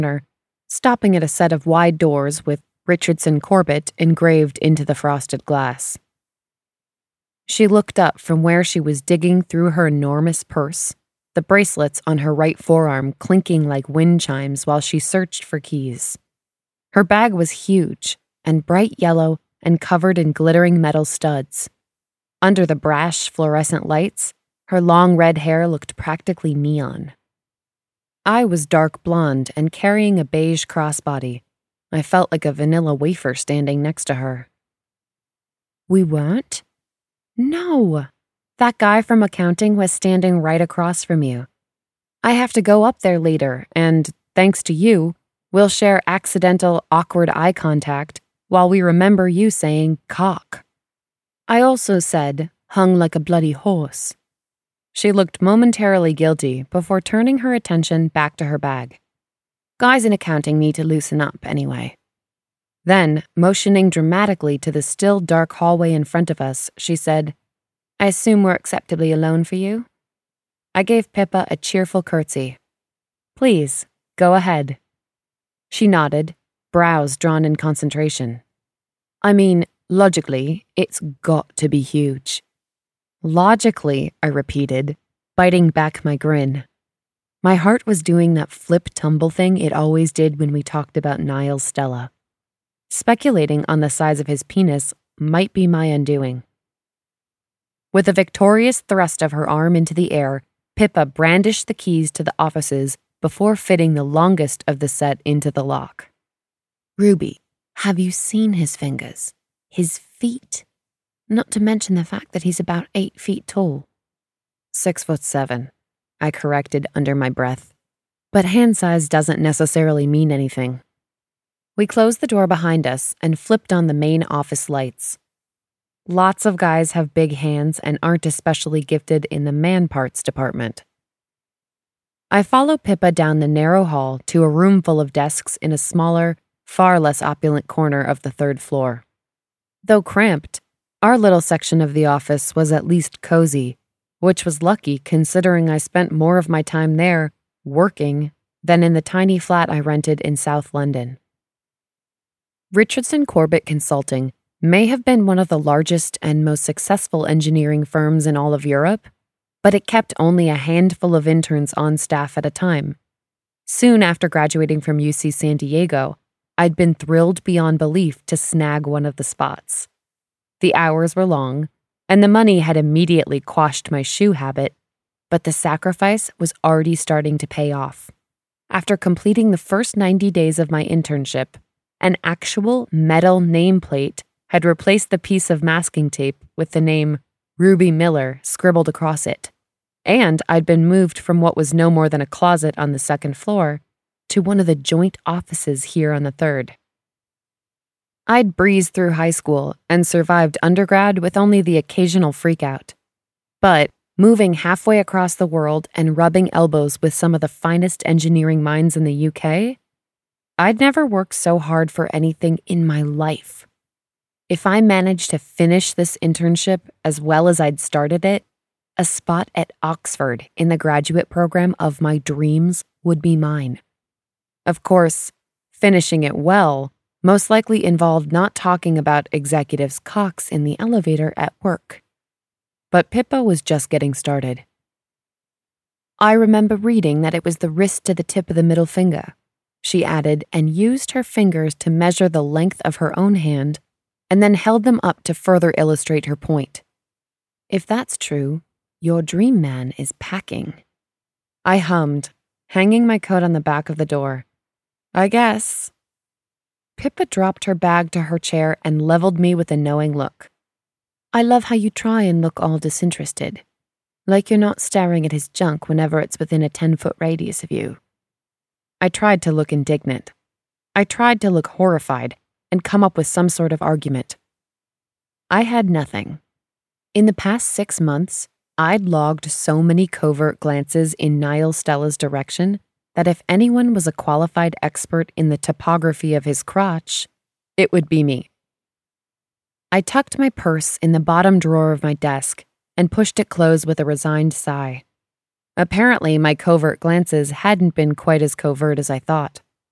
stopping at a set of wide doors with Richardson Corbett engraved into the frosted glass. She looked up from where she was digging through her enormous purse, the bracelets on her right forearm clinking like wind chimes while she searched for keys. Her bag was huge and bright yellow and covered in glittering metal studs. Under the brash fluorescent lights, her long red hair looked practically neon. I was dark blonde and carrying a beige crossbody. I felt like a vanilla wafer standing next to her. We weren't? No. That guy from accounting was standing right across from you. I have to go up there later, and, thanks to you, we'll share accidental, awkward eye contact while we remember you saying cock. I also said, hung like a bloody horse. She looked momentarily guilty before turning her attention back to her bag. Guys in accounting need to loosen up anyway. Then, motioning dramatically to the still dark hallway in front of us, she said, I assume we're acceptably alone for you? I gave Pippa a cheerful curtsy. Please, go ahead. She nodded, brows drawn in concentration. I mean, logically, it's got to be huge. Logically, I repeated, biting back my grin. My heart was doing that flip-tumble thing it always did when we talked about Niles Stella. Speculating on the size of his penis might be my undoing. With a victorious thrust of her arm into the air, Pippa brandished the keys to the offices before fitting the longest of the set into the lock. Ruby, have you seen his fingers? His feet? Not to mention the fact that he's about 8 feet tall. 6'7", I corrected under my breath. But hand size doesn't necessarily mean anything. We closed the door behind us and flipped on the main office lights. Lots of guys have big hands and aren't especially gifted in the man parts department. I follow Pippa down the narrow hall to a room full of desks in a smaller, far less opulent corner of the 3rd floor. Though cramped, our little section of the office was at least cozy, which was lucky considering I spent more of my time there, working, than in the tiny flat I rented in South London. Richardson Corbett Consulting may have been one of the largest and most successful engineering firms in all of Europe, but it kept only a handful of interns on staff at a time. Soon after graduating from UC San Diego, I'd been thrilled beyond belief to snag one of the spots. The hours were long, and the money had immediately quashed my shoe habit, but the sacrifice was already starting to pay off. After completing the first 90 days of my internship, an actual metal nameplate had replaced the piece of masking tape with the name Ruby Miller scribbled across it, and I'd been moved from what was no more than a closet on the 2nd floor to one of the joint offices here on the 3rd. I'd breezed through high school and survived undergrad with only the occasional freakout. But moving halfway across the world and rubbing elbows with some of the finest engineering minds in the UK, I'd never worked so hard for anything in my life. If I managed to finish this internship as well as I'd started it, a spot at Oxford in the graduate program of my dreams would be mine. Of course, finishing it well most likely involved not talking about executives' cocks in the elevator at work. But Pippa was just getting started. I remember reading that it was the wrist to the tip of the middle finger, she added, and used her fingers to measure the length of her own hand, and then held them up to further illustrate her point. If that's true, your dream man is packing. I hummed, hanging my coat on the back of the door. I guess. Pippa dropped her bag to her chair and leveled me with a knowing look. I love how you try and look all disinterested, like you're not staring at his junk whenever it's within a 10-foot radius of you. I tried to look indignant. I tried to look horrified and come up with some sort of argument. I had nothing. In the past 6 months, I'd logged so many covert glances in Niles Stella's direction that if anyone was a qualified expert in the topography of his crotch, it would be me. I tucked my purse in the bottom drawer of my desk and pushed it closed with a resigned sigh. Apparently, my covert glances hadn't been quite as covert as I thought.